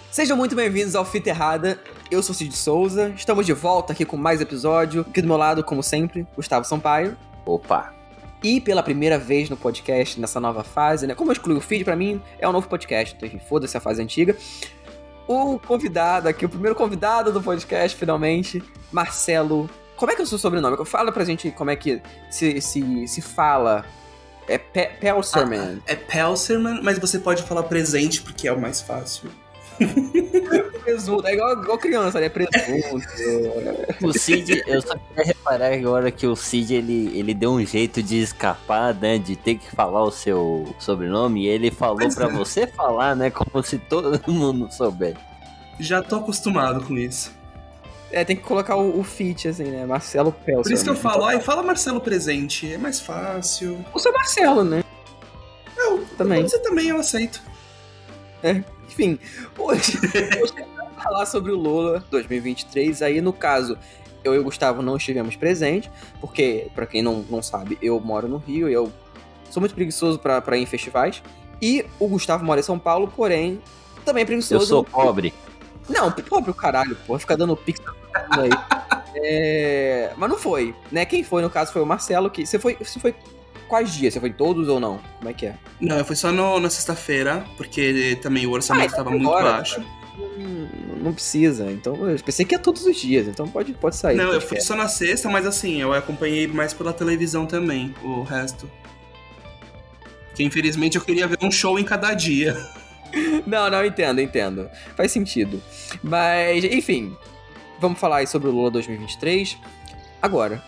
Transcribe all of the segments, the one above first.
Sejam muito bem-vindos ao Fita Errada. Eu sou Cid Souza, estamos de volta aqui com mais episódio. Aqui do meu lado, como sempre, Gustavo Sampaio. Opa! E pela primeira vez no podcast, nessa nova fase, né? Como eu excluí o feed, pra mim é um novo podcast. Então, enfim, foda-se a fase antiga. O convidado aqui, o primeiro convidado do podcast, finalmente, Marcelo. Como é que é o seu sobrenome? Fala pra gente como é que se fala. É Pelserman. É Pelserman, mas você pode falar presente porque é o mais fácil. Presunto, é igual criança, né? Presunto. O Cid, eu só queria reparar agora que o Cid, ele deu um jeito de escapar, né? De ter que falar o seu sobrenome. E ele falou pra você falar, né? Como se todo mundo soubesse. Já tô acostumado com isso. É, tem que colocar o feat, assim, né? Marcelo Pelser. Por isso que eu falo, fala Marcelo presente, é mais fácil. O seu Marcelo, né? Eu também. Você também, eu aceito. Enfim, hoje vamos falar sobre o Lola 2023. Aí, no caso, eu e o Gustavo não estivemos presentes, porque, pra quem não sabe, eu moro no Rio e eu sou muito preguiçoso pra ir em festivais. E o Gustavo mora em São Paulo, porém, também é preguiçoso. Eu sou pobre. Não, pobre o caralho, pô. Fica dando pix aí. Mas não foi, né? Quem foi, no caso, foi o Marcelo. Que Você foi quais dias? Você foi em todos ou não? Como é que é? Não, eu fui só na sexta-feira, porque também o orçamento estava muito baixo. Não precisa, então eu pensei que ia todos os dias, então pode sair. Não, eu fui só na sexta, mas assim, eu acompanhei mais pela televisão também, o resto. Porque infelizmente eu queria ver um show em cada dia. Não, entendo. Faz sentido. Mas, enfim, vamos falar aí sobre o Lola 2023 agora.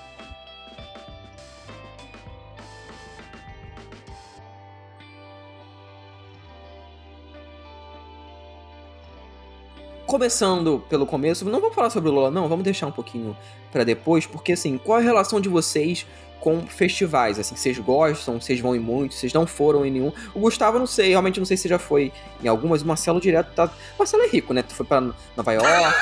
Começando pelo começo, não vamos falar sobre o Lola, não, vamos deixar um pouquinho pra depois, porque assim, qual é a relação de vocês com festivais, assim, vocês gostam, vocês vão em muitos, vocês não foram em nenhum? O Gustavo, não sei, realmente não sei se já foi em algum, mas o Marcelo direto tá... O Marcelo é rico, né? Tu foi pra Nova York,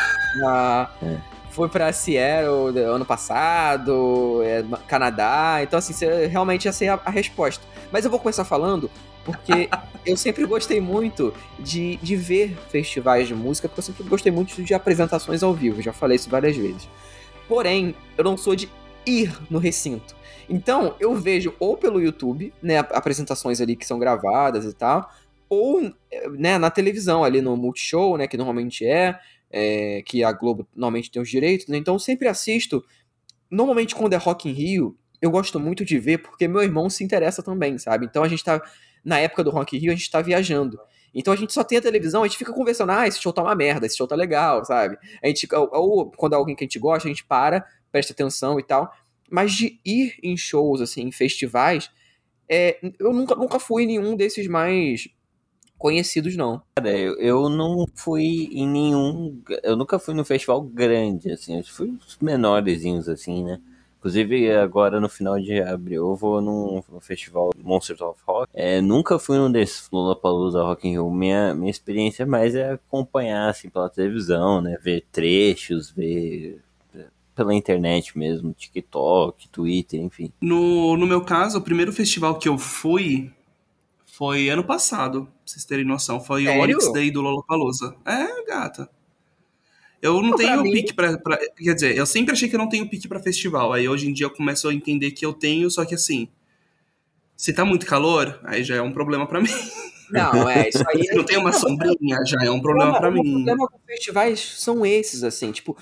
foi pra Seattle ano passado, Canadá, então assim, você realmente já sei a resposta. Mas eu vou começar falando porque eu sempre gostei muito de ver festivais de música, porque eu sempre gostei muito de apresentações ao vivo, já falei isso várias vezes. Porém, eu não sou de ir no recinto. Então, eu vejo ou pelo YouTube, né, apresentações ali que são gravadas e tal, ou, né, na televisão ali no Multishow, né, que normalmente que a Globo normalmente tem os direitos, né, então eu sempre assisto. Normalmente quando é Rock in Rio, eu gosto muito de ver porque meu irmão se interessa também, sabe? Então a gente tá, na época do Rock in Rio, a gente tá viajando. Então a gente só tem a televisão, a gente fica conversando, esse show tá uma merda, esse show tá legal, sabe? A gente, ou quando é alguém que a gente gosta, a gente presta atenção e tal. Mas de ir em shows, assim, em festivais, eu nunca fui em nenhum desses mais conhecidos, não. Cara, eu não fui em nenhum... Eu nunca fui num festival grande, assim. Eu fui uns menorzinhos, assim, né? Inclusive, agora no final de abril eu vou num festival Monsters of Rock. Nunca fui num desses Lollapalooza Rock in Rio. Minha experiência mais é acompanhar, assim, pela televisão, né? Ver trechos, ver pela internet mesmo, TikTok, Twitter, enfim. No meu caso, o primeiro festival que eu fui foi ano passado, pra vocês terem noção. Foi o Onyx Day do Lollapalooza. Gata. Eu não tenho pique pra... Quer dizer, eu sempre achei que eu não tenho pique pra festival. Aí hoje em dia eu começo a entender que eu tenho, só que assim... Se tá muito calor, aí já é um problema pra mim. Não, isso aí... Se não tem uma sombrinha, já é um problema pra mim. O problema com festivais são esses, assim, tipo...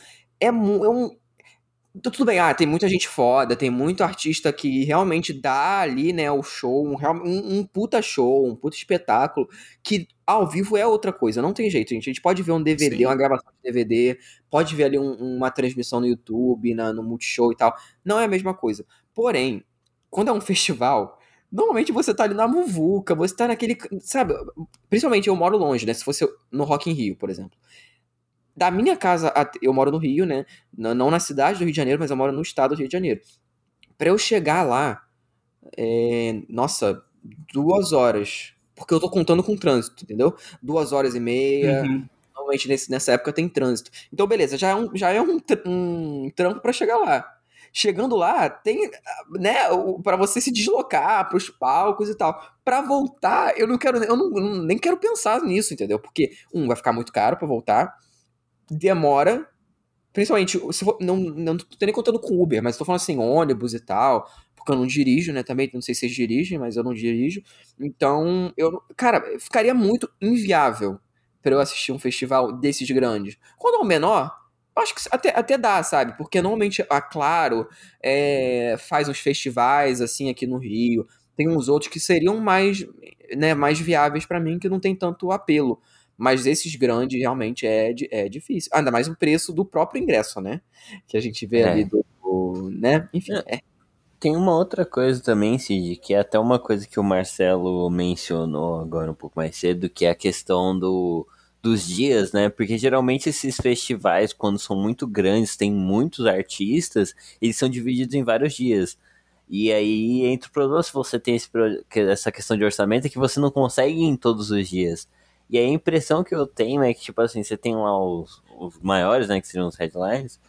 Tudo bem, tem muita gente foda, tem muito artista que realmente dá ali, né, o show, um puta show, um puta espetáculo, que ao vivo é outra coisa, não tem jeito, gente. A gente pode ver um DVD, Sim. Uma gravação de DVD, pode ver ali uma transmissão no YouTube, no Multishow e tal, não é a mesma coisa. Porém, quando é um festival, normalmente você tá ali na muvuca, você tá naquele, sabe, principalmente eu moro longe, né, se fosse no Rock in Rio, por exemplo. Da minha casa, eu moro no Rio, né? Não na cidade do Rio de Janeiro, mas eu moro no estado do Rio de Janeiro. Pra eu chegar lá, 2 horas. Porque eu tô contando com trânsito, entendeu? 2h30. Uhum. Normalmente nessa época tem trânsito. Então, beleza, já é um trampo pra chegar lá. chegando lá, tem, né, pra você se deslocar pros palcos e tal. Pra voltar, eu nem quero pensar nisso, entendeu? Porque, vai ficar muito caro pra voltar, demora, principalmente, se for, não tô nem contando com Uber, mas tô falando assim, ônibus e tal, porque eu não dirijo, né, também, não sei se vocês dirigem, mas eu não dirijo, então, cara, ficaria muito inviável pra eu assistir um festival desses grandes. Quando é o menor, eu acho que até dá, sabe, porque normalmente a Claro faz uns festivais, assim, aqui no Rio, tem uns outros que seriam mais, né, mais viáveis pra mim, que não tem tanto apelo. Mas esses grandes realmente é difícil. Ainda mais o preço do próprio ingresso, né? Que a gente vê ali né? Enfim, Tem uma outra coisa também, Cid, que é até uma coisa que o Marcelo mencionou agora um pouco mais cedo, que é a questão dos dias, né? Porque geralmente esses festivais, quando são muito grandes, tem muitos artistas, eles são divididos em vários dias. E aí entra o problema se você tem essa questão de orçamento, é que você não consegue ir em todos os dias. E aí a impressão que eu tenho é que, tipo assim, você tem lá os maiores, né, que seriam os headlines,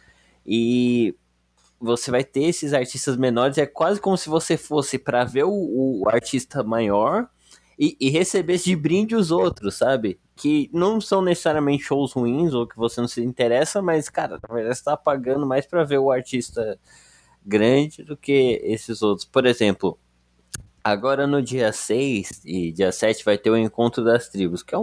e você vai ter esses artistas menores, é quase como se você fosse para ver o artista maior e recebesse de brinde os outros, sabe? Que não são necessariamente shows ruins ou que você não se interessa, mas, cara, na verdade você tá pagando mais para ver o artista grande do que esses outros. Por exemplo, agora no dia 6 e dia 7 vai ter o Encontro das Tribos, que é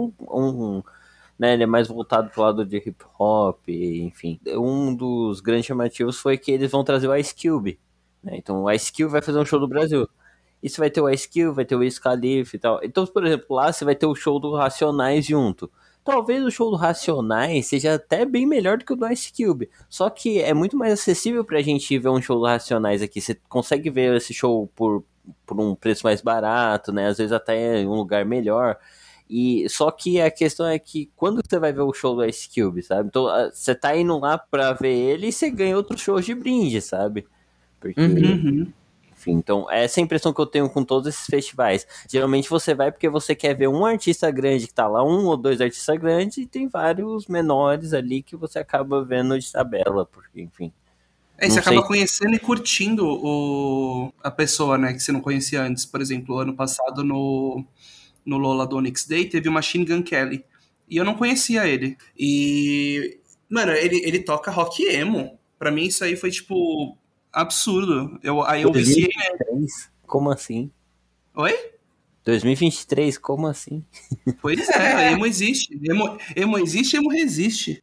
né, ele é mais voltado pro lado de hip hop, enfim. Um dos grandes chamativos foi que eles vão trazer o Ice Cube, né? Então o Ice Cube vai fazer um show do Brasil. Isso vai ter o Ice Cube, vai ter o Wiz Khalifa e tal. Então, por exemplo, lá você vai ter o show do Racionais junto. Talvez o show do Racionais seja até bem melhor do que o do Ice Cube. Só que é muito mais acessível pra gente ver um show do Racionais aqui. Você consegue ver esse show por um preço mais barato, né? Às vezes até em um lugar melhor. E só que a questão é que quando você vai ver o show do Ice Cube, sabe? Então você tá indo lá pra ver ele e você ganha outros shows de brinde, sabe? Porque, enfim, então essa é a impressão que eu tenho com todos esses festivais. Geralmente você vai porque você quer ver um artista grande que tá lá, um ou dois artistas grandes, e tem vários menores ali que você acaba vendo de tabela, porque, enfim. E você acaba conhecendo e curtindo a pessoa, né, que você não conhecia antes. Por exemplo, ano passado no Lola do Onyx Day, teve o Machine Gun Kelly. E eu não conhecia ele. E, mano, ele toca rock emo. Pra mim isso aí foi, tipo, absurdo. Aí eu viciei, né? Como assim? Oi? 2023, como assim? Pois é, emo existe. Emo existe, emo resiste.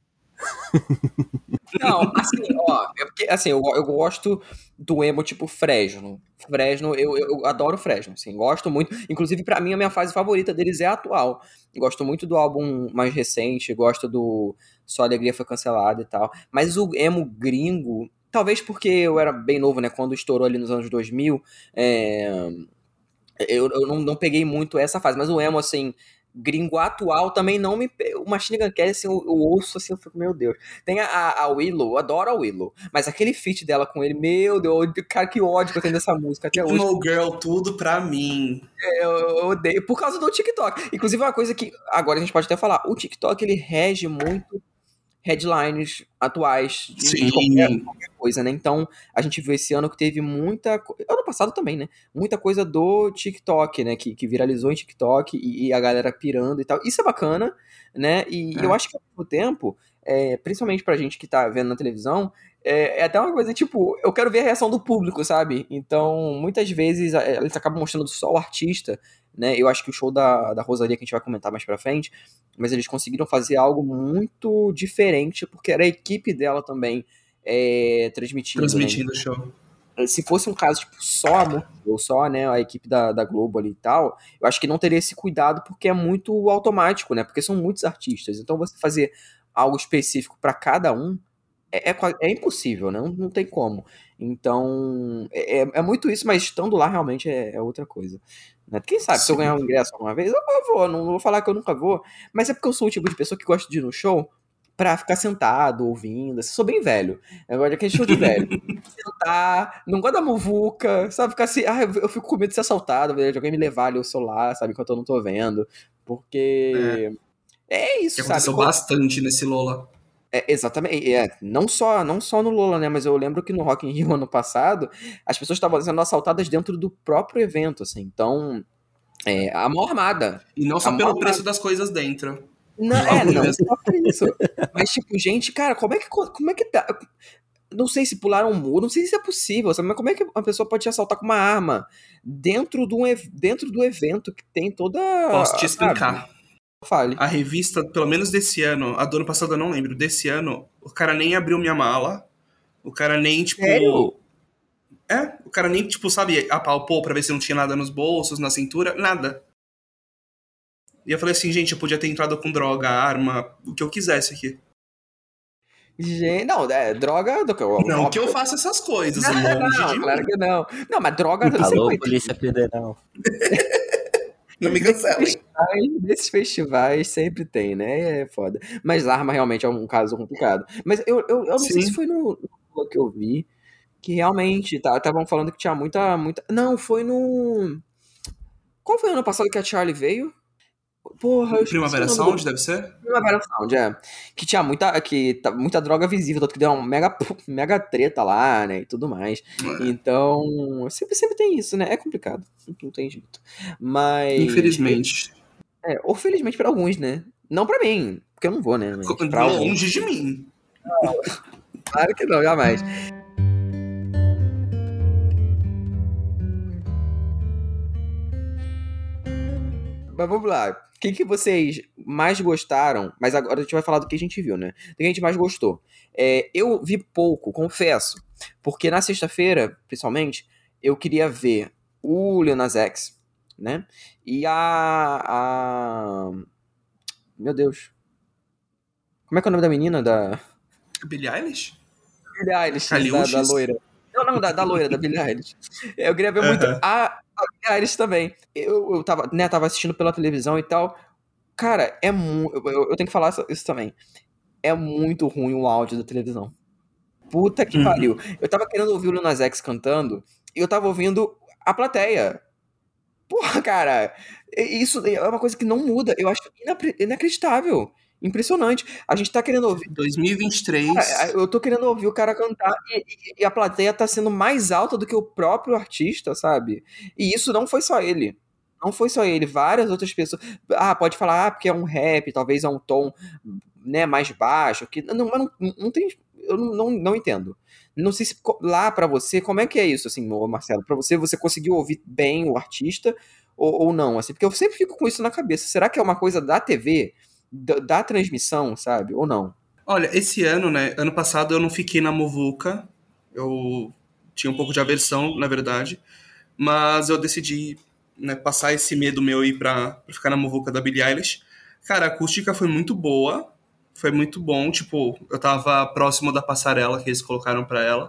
Não, assim, ó, é porque, assim, eu gosto do emo tipo Fresno. Eu adoro Fresno, assim, gosto muito. Inclusive, pra mim, a minha fase favorita deles é a atual. Gosto muito do álbum mais recente, gosto do Só Alegria Foi Cancelada e tal. Mas o emo gringo, talvez porque eu era bem novo, né, quando estourou ali nos anos 2000, eu não peguei muito essa fase, mas o emo, assim, gringo atual também não me... O Machine Gun Kelly, assim, eu ouço, assim, eu fico, meu Deus. Tem a Willow, eu adoro a Willow, mas aquele feat dela com ele, meu Deus, cara, que ódio que eu tenho dessa música até hoje. No Girl, tudo pra mim. Eu odeio, por causa do TikTok. Inclusive, uma coisa que agora a gente pode até falar, o TikTok, ele rege muito headlines atuais de qualquer coisa, né? Então, a gente viu esse ano que teve ano passado também, né? Muita coisa do TikTok, né? Que viralizou em TikTok e a galera pirando e tal. Isso é bacana, né? E eu acho que ao mesmo tempo, principalmente pra gente que tá vendo na televisão, é até uma coisa, tipo, eu quero ver a reação do público, sabe? Então, muitas vezes, eles acabam mostrando só o artista, né? Eu acho que o show da Rosalía, que a gente vai comentar mais pra frente, mas eles conseguiram fazer algo muito diferente, porque era a equipe dela também transmitindo. Transmitindo o show. Se fosse um caso, tipo, só a música, ou só, né, a equipe da Globo ali e tal, eu acho que não teria esse cuidado, porque é muito automático, né? Porque são muitos artistas. Então, você fazer algo específico pra cada um é impossível, né? Não tem como. Então, é muito isso, mas estando lá realmente é outra coisa. Né? Quem sabe, se eu ganhar um ingresso alguma vez, eu vou. Não vou falar que eu nunca vou, mas é porque eu sou o tipo de pessoa que gosta de ir no show pra ficar sentado, ouvindo. Eu sou bem velho. Eu gosto daquele show de velho. Sentar, não gosto da muvuca, sabe? Ficar assim, eu fico com medo de ser assaltado, de alguém me levar ali o celular, sabe? Enquanto eu não tô vendo. Porque... É isso, que sabe? Aconteceu bastante nesse Lola. Exatamente. Não só no Lola, né? Mas eu lembro que no Rock in Rio ano passado, as pessoas estavam sendo assaltadas dentro do próprio evento, assim. Então, a mão armada. E não só pelo preço das coisas dentro. Não só por isso. Mas, tipo, gente, cara, como é que tá? Não sei se pularam um muro, não sei se é possível, sabe? Mas como é que uma pessoa pode te assaltar com uma arma dentro do evento que tem toda... Posso te explicar. Sabe? Fale. A revista, pelo menos desse ano, a do ano passado eu não lembro, desse ano, o cara nem abriu minha mala, o cara nem, tipo... Sério? O cara nem, tipo, sabe, apalpou pra ver se não tinha nada nos bolsos, na cintura, nada. E eu falei assim, gente, eu podia ter entrado com droga, arma, o que eu quisesse aqui. Gente, não, droga... Não que eu faça essas coisas, longe de mim. Claro que não. Não, mas droga... Alô, Polícia Federal. Não me cancelem. Nesses festivais sempre tem, né? É foda. Mas arma realmente é um caso complicado. Mas eu não sei se foi no que eu vi, que realmente estavam falando que tinha muita... Não, foi no... Qual foi o ano passado que a Charlie veio? Porra, eu Primavera Sound, deve ser? Primavera Sound, Que tinha muita droga visível, tanto que deu uma mega treta lá, né, e tudo mais. Então, sempre tem isso, né? É complicado, não tem jeito. Mas... Infelizmente. Ou felizmente pra alguns, né? Não pra mim, porque eu não vou, né? Longe de mim. Não, claro que não, jamais. Mas vamos lá. O que vocês mais gostaram? Mas agora a gente vai falar do que a gente viu, né? Do que a gente mais gostou. Eu vi pouco, confesso. Porque na sexta-feira, principalmente, eu queria ver o Lil Nas X, né? E Meu Deus. Como é que é o nome da menina? Billie Eilish? Billie Eilish, da loira. Não, da loira, da Billie Eilish. Eu queria ver muito a Billie Eilish também. Eu tava assistindo pela televisão e tal. Cara, eu tenho que falar isso também. É muito ruim o áudio da televisão. Puta que pariu. Eu tava querendo ouvir o Lil Nas X cantando e eu tava ouvindo a plateia. Porra, cara. Isso é uma coisa que não muda. Eu acho inacreditável. Impressionante. A gente tá querendo ouvir... 2023. Cara, eu tô querendo ouvir o cara cantar e a plateia tá sendo mais alta do que o próprio artista, sabe? E isso não foi só ele. Não foi só ele. Várias outras pessoas... pode falar, porque é um rap, talvez é um tom, né, mais baixo. Mas não tem... Eu não entendo. Não sei se lá pra você, como é que é isso, assim, Marcelo? Pra você conseguiu ouvir bem o artista ou não? Assim, porque eu sempre fico com isso na cabeça. Será que é uma coisa da TV, da transmissão, sabe? Ou não? Olha, esse ano, né? Ano passado eu não fiquei na muvuca. Eu tinha um pouco de aversão, na verdade. Mas eu decidi, né, passar esse medo meu aí pra ficar na muvuca da Billie Eilish. Cara, a acústica foi muito boa. Foi muito bom. Tipo, eu tava próximo da passarela que eles colocaram pra ela.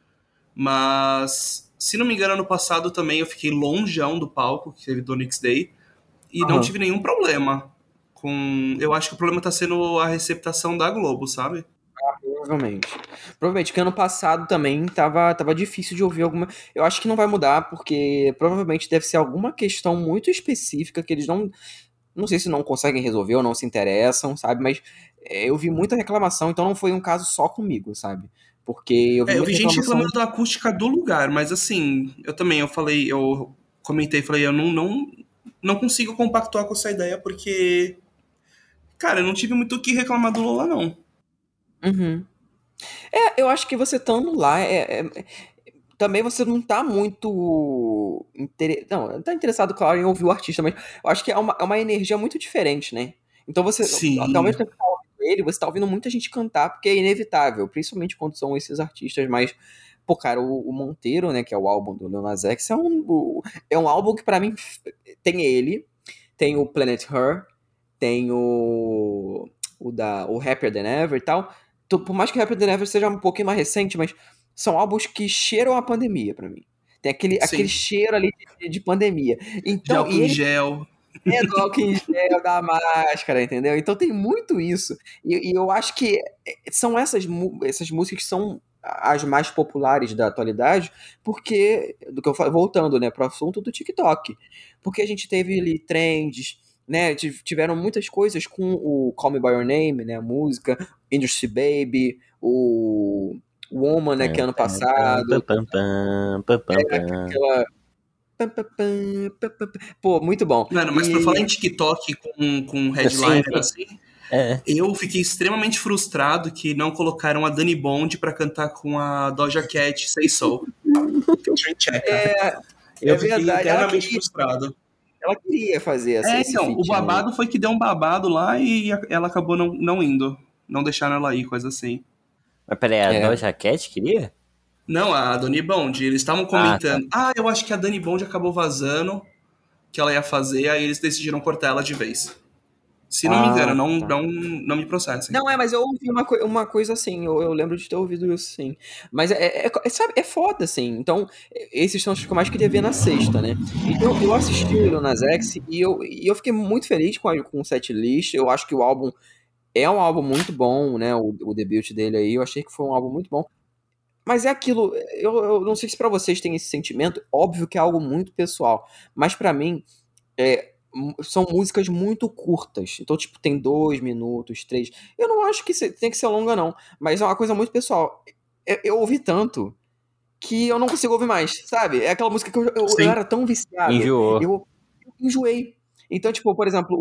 Mas, se não me engano, ano passado também eu fiquei longeão do palco, que teve do Knicks Day. E não tive nenhum problema. Eu acho que o problema tá sendo a receptação da Globo, sabe? Provavelmente. Provavelmente, que ano passado também tava difícil de ouvir alguma... Eu acho que não vai mudar, porque provavelmente deve ser alguma questão muito específica que eles não sei se não conseguem resolver ou não se interessam, sabe? Mas eu vi muita reclamação, então não foi um caso só comigo, sabe? Porque eu vi gente reclamando da acústica do lugar, mas assim, eu comentei, falei, eu não consigo compactuar com essa ideia, porque, cara, eu não tive muito o que reclamar do Lola, não. Uhum. Eu acho que você estando lá, também você não tá muito... Não, tá interessado, claro, em ouvir o artista, mas eu acho que é uma energia muito diferente, né? Então você, ao mesmo tempo que tá ouvindo ele, você tá ouvindo muita gente cantar, porque é inevitável, principalmente quando são esses artistas mais... Pô, cara, o Monteiro, né, que é o álbum do Lil Nas X, é um álbum que pra mim tem ele, tem o Planet Her, tem o Happier Than Ever e tal. Então, por mais que o Happier Than Ever seja um pouquinho mais recente, mas são álbuns que cheiram a pandemia pra mim. Tem aquele cheiro ali de pandemia. Então, de álcool em gel. Do álcool em gel, da máscara, entendeu? Então tem muito isso. E eu acho que são essas músicas que são as mais populares da atualidade, porque, do que eu falo, voltando, né, pro assunto do TikTok. Porque a gente teve ali trends, né? Tiveram muitas coisas com o Call Me By Your Name, né? A música, Industry Baby, o Woman, né? Que é ano passado. Aquela... Pô, muito bom. Mano, mas pra falar em TikTok com headliner assim, eu fiquei extremamente frustrado que não colocaram a Dani Bond pra cantar com a Doja Cat Say So. Featuring Cheka. Eu fiquei verdade. eternamente frustrado. Ela queria fazer esse então, feat, o babado foi que deu um babado lá e ela acabou não indo. Não deixaram ela ir, coisa assim. Mas peraí, a Doja Cat queria? Não, a Dani Bond. Eles estavam comentando. Eu acho que a Dani Bond acabou vazando que ela ia fazer, aí eles decidiram cortar ela de vez. Se não me engano, não me processem. Não, mas eu ouvi uma coisa assim, eu lembro de ter ouvido isso, sim. Mas sabe, é foda, assim. Então, esses são os que eu mais queria ver na sexta, né? Então, eu assisti o Lil Nas X e eu fiquei muito feliz com o setlist. Eu acho que o álbum é um álbum muito bom, né? O debut dele aí, eu achei que foi um álbum muito bom. Mas é aquilo, eu não sei se pra vocês tem esse sentimento, óbvio que é algo muito pessoal, mas pra mim, são músicas muito curtas. Então, tipo, tem 2 minutos, 3. Eu não acho que tem que ser longa, não. Mas é uma coisa muito pessoal. Eu ouvi tanto que eu não consigo ouvir mais, sabe? É aquela música que eu era tão viciado. Enjoou. Eu enjoei. Então, tipo, por exemplo,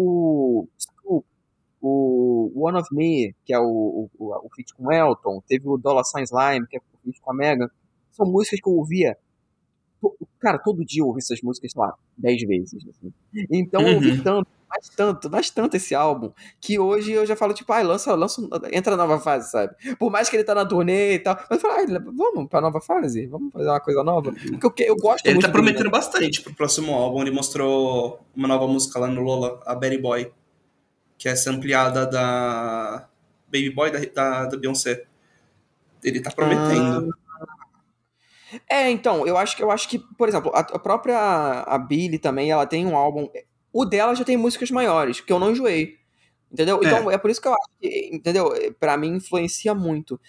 o One of Me, que é o feat com o Elton, teve o Dollar Sign Slime, que é o feat com a Megan. São músicas que eu ouvia. Cara, todo dia eu ouvi essas músicas, sei lá, 10 vezes. Assim. Então eu ouvi mais tanto esse álbum, que hoje eu já falo, tipo, entra na nova fase, sabe? Por mais que ele tá na turnê e tal, mas eu falo, vamos pra nova fase? Vamos fazer uma coisa nova? Porque eu gosto muito. Ele tá prometendo dele, bastante pro próximo álbum. Ele mostrou uma nova música lá no Lola, a Betty Boy, que é sampleada da Baby Boy da Beyoncé. Ele tá prometendo. Então, eu acho que, por exemplo, a própria a Billie também, ela tem um álbum. O dela já tem músicas maiores, que eu não enjoei. Entendeu? Então, é por isso que eu acho que, entendeu? Pra mim, influencia muito.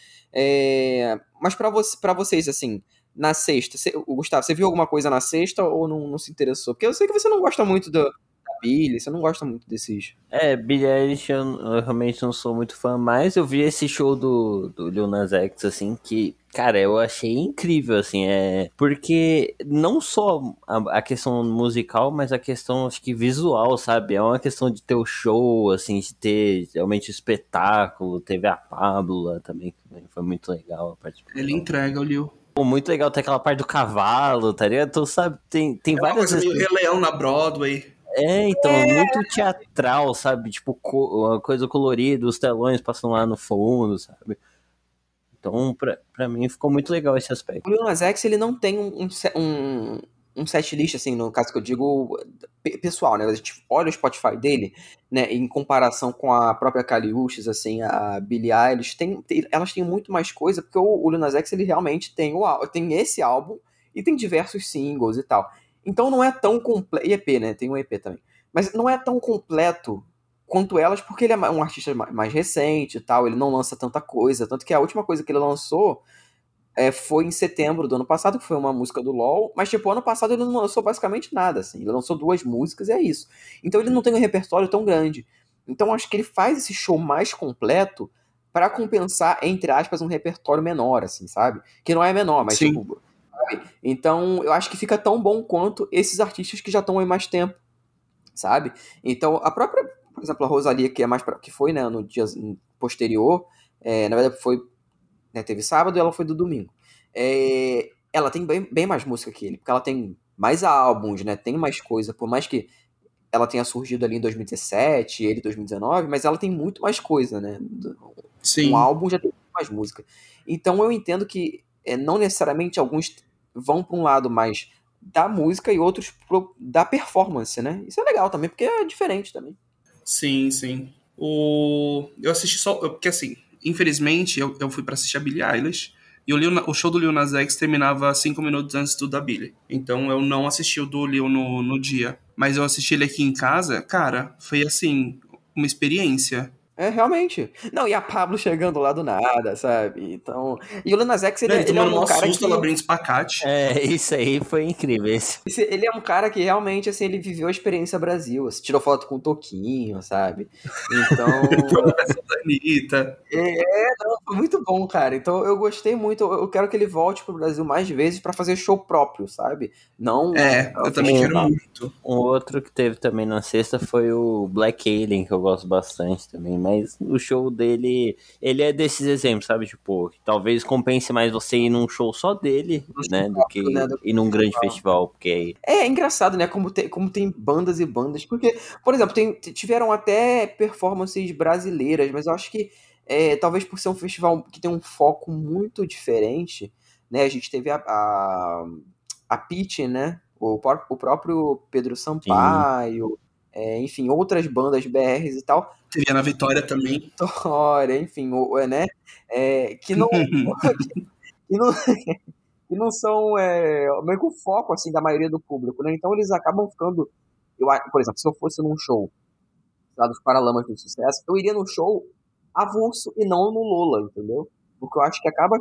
Mas pra vocês, assim, na sexta, Gustavo, você viu alguma coisa na sexta ou não se interessou? Porque eu sei que você não gosta muito da Billie, você não gosta muito desses... Billie Eilish eu realmente não sou muito fã, mas eu vi esse show do Lil Nas X, assim, que, cara, eu achei incrível, assim, porque não só a questão musical, mas a questão, acho que visual, sabe? É uma questão de ter o show, assim, de ter realmente o espetáculo, teve a Pablo lá também, que foi muito legal a participação. Ele entrega o Lil. Pô, muito legal ter aquela parte do cavalo, tá ligado? Então, sabe, tem várias... uma coisa meio Rei Leão na Broadway. Então, muito teatral, sabe? Tipo, uma coisa colorida, os telões passam lá no fundo, sabe? Então, pra mim, ficou muito legal esse aspecto. O Lil Nas X, ele não tem um setlist, assim, no caso que eu digo, pessoal, né? A gente olha o Spotify dele, né? Em comparação com a própria Kali Uchis, assim, a Billie Eilish, elas têm muito mais coisa, porque o Lil Nas X, ele realmente tem esse álbum e tem diversos singles e tal. Então não é tão completo. E EP, né? Tem um EP também. Mas não é tão completo quanto elas, porque ele é um artista mais recente e tal, ele não lança tanta coisa. Tanto que a última coisa que ele lançou foi em setembro do ano passado, que foi uma música do LoL. Mas, tipo, ano passado ele não lançou basicamente nada, assim. Ele lançou 2 músicas e é isso. Então ele não tem um repertório tão grande. Então acho que ele faz esse show mais completo para compensar, entre aspas, um repertório menor, assim, sabe? Que não é menor, mas, Sim. tipo... Então, eu acho que fica tão bom quanto esses artistas que já estão aí mais tempo, sabe? Então, a própria, por exemplo, a Rosalía, que foi, né, no dia posterior, na verdade foi, né, teve sábado e ela foi do domingo. Ela tem bem mais música que ele, porque ela tem mais álbuns, né, tem mais coisa, por mais que ela tenha surgido ali em 2017, ele em 2019, mas ela tem muito mais coisa, né? Sim. Um álbum já tem muito mais música. Então eu entendo que não necessariamente alguns vão para um lado mais da música e outros da performance, né? Isso é legal também, porque é diferente também. Sim, sim. Eu assisti só... Porque assim, infelizmente, eu fui pra assistir a Billie Eilish e o show do Lil Nas X terminava 5 minutos antes do da Billie. Então eu não assisti o do Lil no dia. Mas eu assisti ele aqui em casa, cara, foi assim, uma experiência. É, realmente. Não, e a Pablo chegando lá do nada, sabe? Então. E o Lil Nas X, Ele ele é tomando um mó cara susto, que. ela abrindo espacate. Isso aí foi incrível. Ele é um cara que realmente, assim, ele viveu a experiência Brasil. Assim, tirou foto com o Toquinho, sabe? Então. Foi na festa da Anitta. Não, foi muito bom, cara. Então eu gostei muito. Eu quero que ele volte pro Brasil mais vezes pra fazer show próprio, sabe? Não. Eu também quero muito. Um outro que teve também na sexta foi o Black Alien, que eu gosto bastante também. Mas o show dele, ele é desses exemplos, sabe? Tipo, talvez compense mais você ir num show só dele, né? Do que ir num grande festival. Porque aí... É engraçado, né? Como tem bandas e bandas. Porque, por exemplo, tiveram até performances brasileiras, mas eu acho que talvez por ser um festival que tem um foco muito diferente, né? A gente teve a Pitty, né? O próprio Pedro Sampaio, enfim, outras bandas BRs e tal. Teve na Vitória também. Vitória, enfim, né? Que não, que não são meio que o foco assim, da maioria do público, né? Então eles acabam ficando. Por exemplo, se eu fosse num show lá dos Paralamas do Sucesso, eu iria no show avulso e não no Lola, entendeu? Porque eu acho que acaba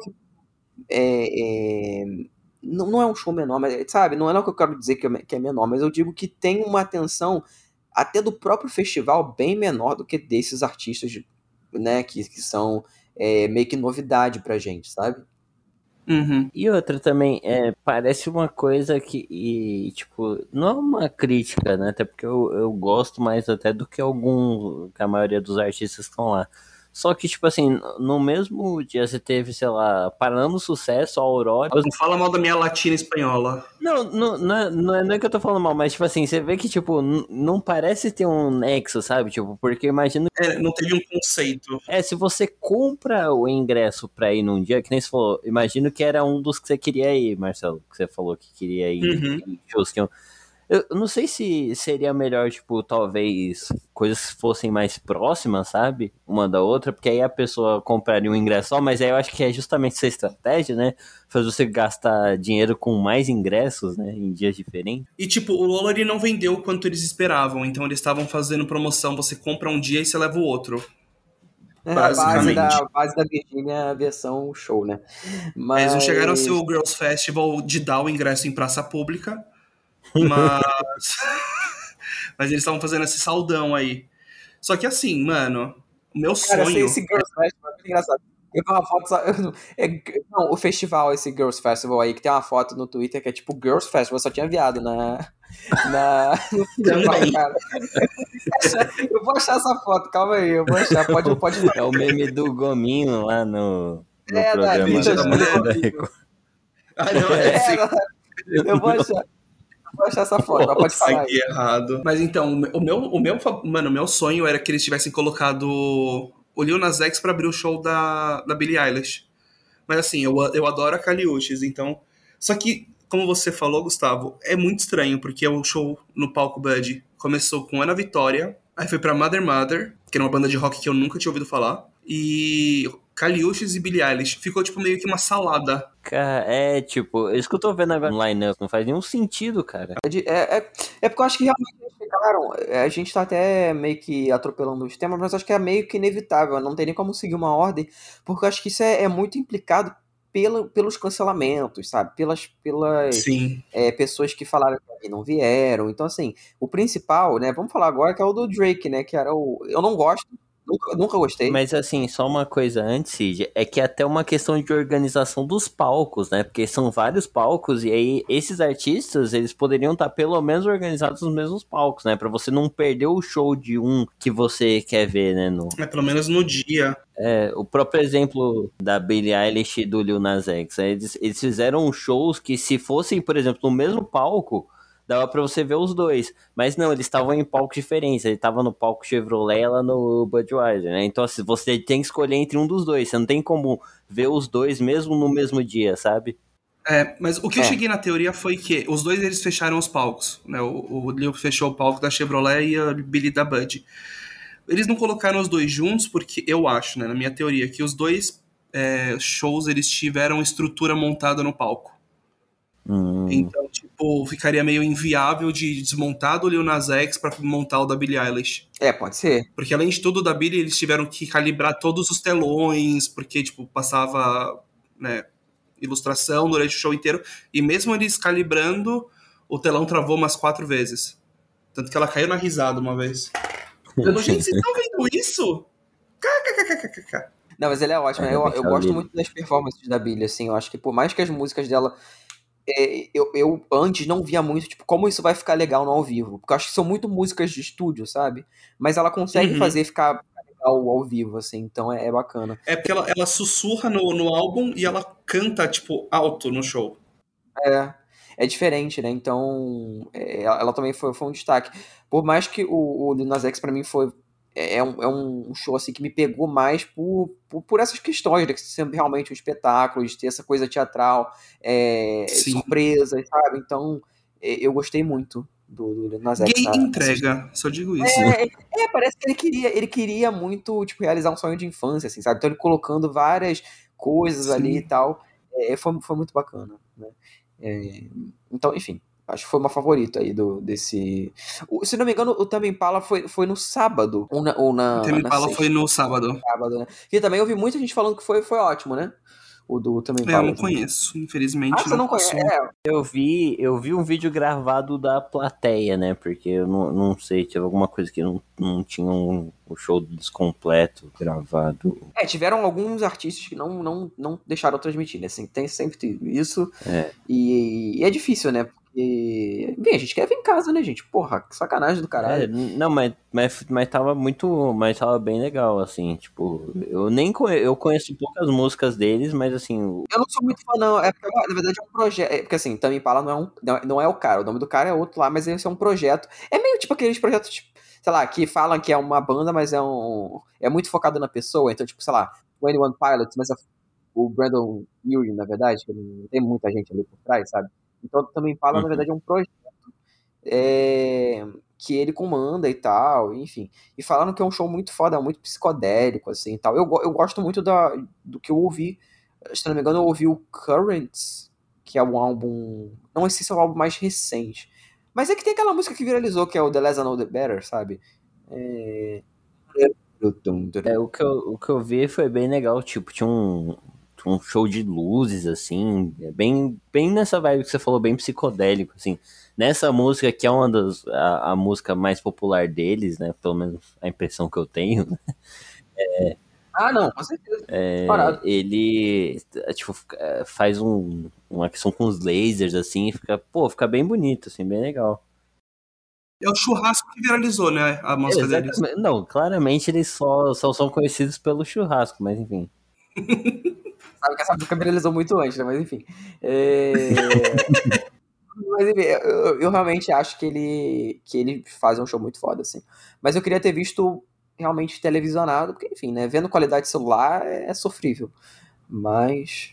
não é um show menor, mas sabe, não é o que eu quero dizer que é menor, mas eu digo que tem uma atenção até do próprio festival bem menor do que desses artistas, né, que são meio que novidade pra gente, sabe? Uhum. E outra também, parece uma coisa que, tipo, não é uma crítica, né? Até porque eu gosto mais até do que que a maioria dos artistas que estão lá. Só que, tipo assim, no mesmo dia você teve, sei lá, Parando Sucesso, a Aurora. Não fala mal da minha latina espanhola. Não é que eu tô falando mal, mas, tipo assim, você vê que, tipo, não parece ter um nexo, sabe? Tipo, porque imagina. Não teve um conceito. Se você compra o ingresso pra ir num dia, que nem você falou, imagino que era um dos que você queria ir, Marcelo, que você falou que queria ir em shows que eu não sei se seria melhor, tipo, talvez coisas fossem mais próximas, sabe? Uma da outra, porque aí a pessoa compraria um ingresso só, mas aí eu acho que é justamente essa estratégia, né? Fazer você gastar dinheiro com mais ingressos, né? Em dias diferentes. E, tipo, o Lola ele não vendeu o quanto eles esperavam, então eles estavam fazendo promoção, você compra um dia e você leva o outro. Basicamente. A base da Virgínia versão show, né? Mas... Eles não chegaram a ser o Girls Festival de dar o ingresso em praça pública, mas eles estavam fazendo esse saldão aí. Só que assim, mano, o meu sonho... Esse Girls Festival é muito engraçado. Eu vi uma foto não, o festival, esse Girls Festival aí, que tem uma foto no Twitter que é tipo Girls Festival, só tinha viado no Também. cara. Eu vou achar essa foto, calma aí, eu vou achar, pode É o meme do Gominho lá no programa da Record. Não, assim. Eu vou achar essa foto, mas pode falar aí. Errado. Mas então, o meu sonho era que eles tivessem colocado o Lil Nas X pra abrir o show da Billie Eilish. Mas assim, eu adoro a Caliuches, então... Só que, como você falou, Gustavo, é muito estranho, porque o show no palco Bud começou com Ana Vitória, aí foi pra Mother, que era uma banda de rock que eu nunca tinha ouvido falar, e Caliuches e Billie Eilish. Ficou tipo meio que uma salada. Cara, tipo, isso que eu tô vendo agora no line-up não faz nenhum sentido, cara. É porque eu acho que realmente eles ficaram. A gente tá até meio que atropelando os temas, mas acho que é meio que inevitável. Não tem nem como seguir uma ordem, porque eu acho que isso é muito implicado pelos cancelamentos, sabe? Pelas Sim. pessoas que falaram que não vieram. Então, assim, o principal, né? Vamos falar agora que é o do Drake, né? Que era o. Eu não gosto. Nunca gostei. Mas assim, só uma coisa antes, Cid, é que é até uma questão de organização dos palcos, né? Porque são vários palcos e aí esses artistas, eles poderiam estar pelo menos organizados nos mesmos palcos, né? Pra você não perder o show de um que você quer ver, né? Pelo menos no dia. O próprio exemplo da Billie Eilish e do Lil Nas X, eles fizeram shows que se fossem, por exemplo, no mesmo palco, dava pra você ver os dois. Mas não, eles estavam em palcos diferentes. Ele tava no palco Chevrolet e ela no Budweiser, né? Então, assim, você tem que escolher entre um dos dois. Você não tem como ver os dois mesmo no mesmo dia, sabe? Mas o que eu cheguei na teoria foi que os dois eles fecharam os palcos, né? O Lil fechou o palco da Chevrolet e a Billie da Bud. Eles não colocaram os dois juntos porque eu acho, né, na minha teoria, que os dois shows eles tiveram estrutura montada no palco. Então, tipo, tipo, ficaria meio inviável de desmontar do Lil Nas X pra montar o da Billie Eilish. Pode ser. Porque além de tudo, da Billie, eles tiveram que calibrar todos os telões, porque, tipo, passava, né, ilustração durante o show inteiro. E mesmo eles calibrando, o telão travou umas 4 vezes. Tanto que ela caiu na risada uma vez. Gente, vocês estão vendo isso? KKKKK. Não, mas ele é ótimo. Eu gosto muito das performances da Billie, assim. Eu acho que por mais que as músicas dela... eu antes não via muito, tipo, como isso vai ficar legal no ao vivo. Porque eu acho que são muito músicas de estúdio, sabe? Mas ela consegue fazer ficar legal ao vivo, assim. Então é bacana. É porque ela sussurra no álbum e ela canta, tipo, alto no show. É diferente, né? Então, ela também foi um destaque. Por mais que o Lil Nas X pra mim é um show assim que me pegou mais por essas questões, de ser realmente um espetáculo, de ter essa coisa teatral, surpresa, sabe? Então, eu gostei muito do Lil Nas X. Gay entrega, só digo isso. Parece que ele queria muito, tipo, realizar um sonho de infância, assim, sabe? Então ele colocando várias coisas ali e tal, foi muito bacana, né? Então, enfim, acho que foi uma favorita aí desse... Se não me engano, o Tame Impala foi no sábado. Ou na o Tame Impala sexta. foi no sábado. Né? E também eu vi muita gente falando que foi ótimo, né? O do Tame Impala. Eu não conheço, infelizmente. Você não conhece? Eu vi um vídeo gravado da plateia, né? Porque eu não sei, tinha alguma coisa que não tinha o show descompleto gravado. Tiveram alguns artistas que não deixaram transmitir, né? Assim, tem sempre isso. E é difícil, né? Porque, bem, a gente quer ver em casa, né, gente? Porra, que sacanagem do caralho. Não, mas tava mas tava bem legal, assim, tipo, eu conheço poucas músicas deles, mas assim... Eu não sou muito fã, não, porque, na verdade, é um projeto, porque assim, Tame Impala não é o cara, o nome do cara é outro lá, mas esse é um projeto, é meio tipo aqueles projetos, tipo, sei lá, que falam que é uma banda, mas é muito focado na pessoa, então, tipo, sei lá, 21 Pilots, mas o Brandon Urie, na verdade, que não tem muita gente ali por trás, sabe? Então, Tame Impala, na verdade, é um projeto que ele comanda e tal, enfim. E falaram que é um show muito foda, muito psicodélico, assim, e tal. Eu gosto muito do que eu ouvi. Se não me engano, eu ouvi o Currents, que é um álbum... Não sei se é o álbum mais recente. Mas é que tem aquela música que viralizou, que é o The Less I Know The Better, sabe? O que eu vi foi bem legal, tipo, tinha um show de luzes, assim, bem nessa vibe que você falou, bem psicodélico, assim. Nessa música, que é uma a música mais popular deles, né, pelo menos a impressão que eu tenho, né? Não, com certeza. Ele, tipo, faz uma questão com os lasers, assim, fica bem bonito, assim, bem legal. É o churrasco que viralizou, né, a música deles. Não, claramente eles só são conhecidos pelo churrasco, mas enfim. Sabe que essa música viralizou muito antes, né? Mas enfim. Mas enfim, eu realmente acho que ele faz um show muito foda, assim. Mas eu queria ter visto realmente televisionado, porque, enfim, né? Vendo qualidade de celular é sofrível. Mas...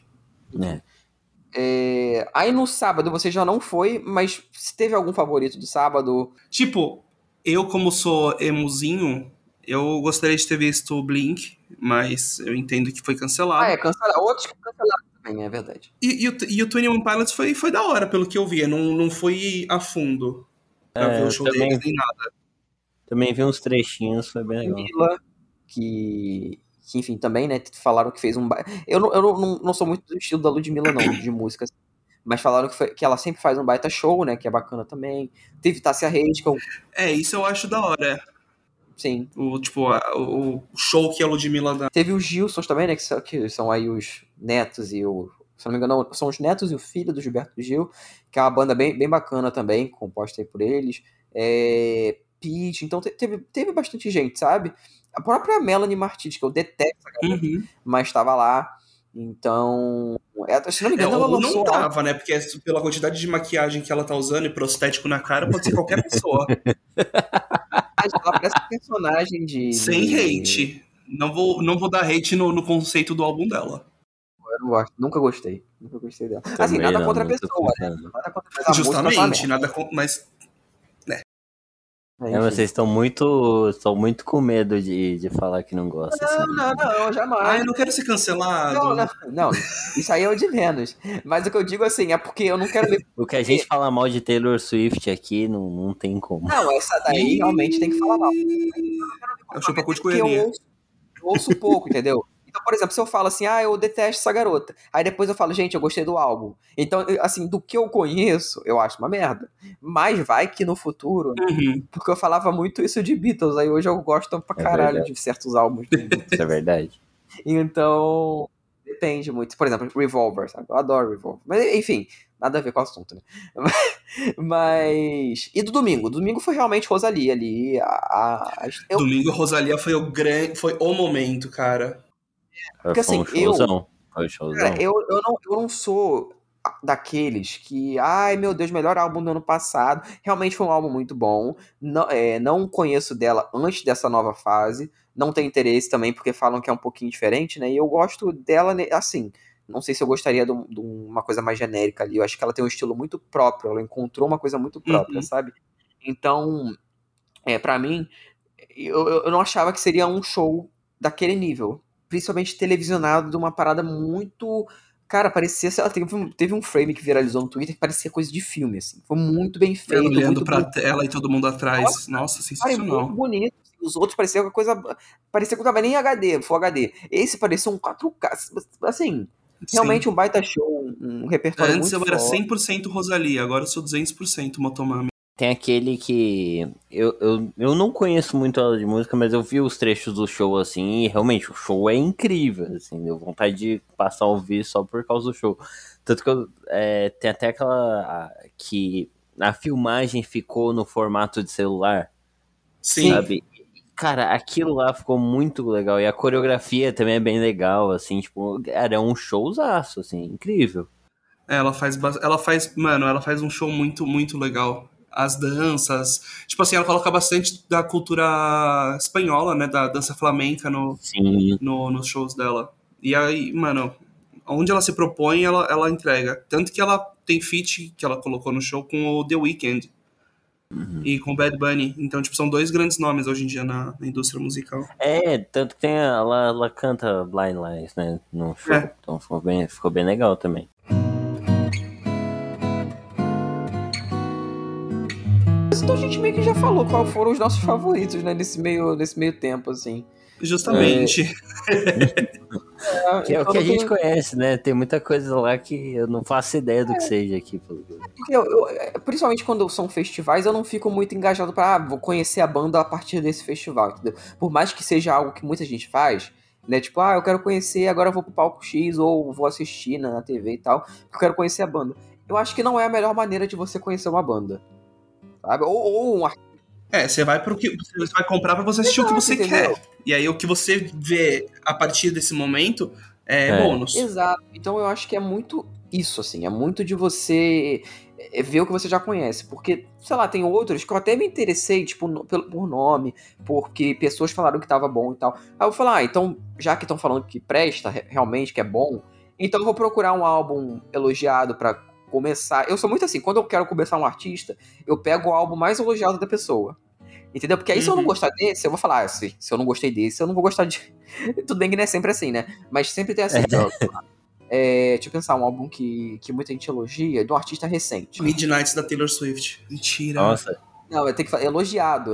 Aí no sábado você já não foi, mas se teve algum favorito do sábado? Tipo, eu como sou emozinho, eu gostaria de ter visto o Blink, mas eu entendo que foi cancelado. Cancelado. Outros que cancelaram também, é verdade. E o 21 Pilots foi da hora, pelo que eu vi. Não fui a fundo pra ver o show deles nem nada. Também vi uns trechinhos, foi bem legal. Mila, que enfim, também, né, falaram que fez um... Eu não sou muito do estilo da Ludmilla, não, de música, mas falaram que ela sempre faz um baita show, né, que é bacana também. Teve Tássia Reis, que eu... isso eu acho da hora. Sim. O show que a Ludmilla dá. Teve os Gilsons também, né, que são aí os netos e o... Se não me engano, são os netos e o filho do Gilberto Gil, que é uma banda bem bacana também, composta aí por eles. Pete, então teve bastante gente, sabe? A própria Melanie Martins, que eu detesto essa galera, mas estava lá. Então, se não me engano, ela lançou... Não tava, né? Porque pela quantidade de maquiagem que ela tá usando e prostético na cara, pode ser qualquer pessoa. Ela parece um personagem de... Sem hate. Não vou dar hate no conceito do álbum dela. Eu não gosto, nunca gostei dela. Também assim, nada contra a pessoa, né? Justamente, nada contra... Mas Vocês estão muito com medo de falar que não gosta. Não, jamais. Eu não quero ser cancelado. Não, isso aí é o de menos. Mas o que eu digo assim, é porque eu não quero ver. O que a gente fala mal de Taylor Swift aqui, não tem como. Não, essa daí realmente tem que falar mal. Eu chupo a cu de Porque eu coelhinha. ouço pouco, entendeu? Então, por exemplo, se eu falo assim, eu detesto essa garota. Aí depois eu falo, gente, eu gostei do álbum. Então, assim, do que eu conheço, eu acho uma merda. Mas vai que no futuro, porque eu falava muito isso de Beatles, aí hoje eu gosto pra caralho de certos álbuns. Isso é verdade. Então, depende muito. Por exemplo, Revolver, sabe? Eu adoro Revolver. Mas, enfim, nada a ver com o assunto, né? Mas... E do domingo? Do domingo foi realmente Rosalía ali. Domingo, Rosalía foi o momento, cara. Porque assim, Foi um showzão. Cara, eu não sou daqueles que, ai meu Deus, melhor álbum do ano passado. Realmente foi um álbum muito bom. Não conheço dela antes dessa nova fase. Não tenho interesse também, porque falam que é um pouquinho diferente, né? E eu gosto dela, assim. Não sei se eu gostaria de uma coisa mais genérica ali. Eu acho que ela tem um estilo muito próprio. Ela encontrou uma coisa muito própria, sabe? Então, pra mim, eu não achava que seria um show daquele nível. Principalmente televisionado, de uma parada muito... Cara, parecia... Sei lá, teve um frame que viralizou no Twitter que parecia coisa de filme, assim. Foi muito bem feito. Ela olhando muito pra tela e todo mundo atrás. Nossa, sensacional. Cara, muito bonito. Os outros pareciam uma coisa... Parecia que não tava nem em HD, Full HD. Esse parecia um 4K. Assim, realmente um baita show, um repertório Antes muito eu era forte. 100% Rosalía, agora eu sou 200% Motomami. Tem aquele que... Eu não conheço muito ela de música, mas eu vi os trechos do show, assim, e realmente o show é incrível, assim, deu vontade de passar a ouvir só por causa do show. Tanto que tem até aquela... que a filmagem ficou no formato de celular. Sim. Sabe? Cara, aquilo lá ficou muito legal. E a coreografia também é bem legal, assim, tipo, cara, é um showzaço, assim, incrível. Ela faz um show muito, muito legal. As danças, tipo assim, ela coloca bastante da cultura espanhola, né, da dança flamenca nos shows dela. E aí, mano, onde ela se propõe, ela entrega. Tanto que ela tem feat que ela colocou no show com o The Weeknd. E com o Bad Bunny. Então, tipo, são dois grandes nomes hoje em dia na indústria musical. Tanto que ela canta Blind Lies, né, no show. Então ficou bem legal também. Então a gente meio que já falou qual foram os nossos favoritos, né, nesse meio tempo, assim. Justamente. Que é o que a gente conhece, né? Tem muita coisa lá que eu não faço ideia do que seja aqui. Principalmente quando são festivais, eu não fico muito engajado pra vou conhecer a banda a partir desse festival, entendeu? Por mais que seja algo que muita gente faz, né? Tipo, eu quero conhecer, agora eu vou pro palco X ou vou assistir na TV e tal, porque eu quero conhecer a banda. Eu acho que não é a melhor maneira de você conhecer uma banda, sabe? Ou um artista. Você vai pro que você vai comprar pra você assistir o que você quer. E aí o que você vê a partir desse momento é bônus. Exato. Então eu acho que é muito isso, assim. É muito de você ver o que você já conhece. Porque, sei lá, tem outros que eu até me interessei, tipo, por nome, porque pessoas falaram que tava bom e tal. Aí eu falo, então, já que estão falando que presta, realmente, que é bom, então eu vou procurar um álbum elogiado pra começar. Eu sou muito assim, quando eu quero começar um artista, eu pego o álbum mais elogiado da pessoa. Entendeu? Porque aí se eu não gostar desse, eu vou falar, se eu não gostei desse, eu não vou gostar de... Tudo bem que não é sempre assim, né? Mas sempre tem assim, deixa eu pensar, um álbum que muita gente elogia, de um artista recente. Midnights da Taylor Swift. Mentira. Nossa. Não, eu tenho que falar, elogiado.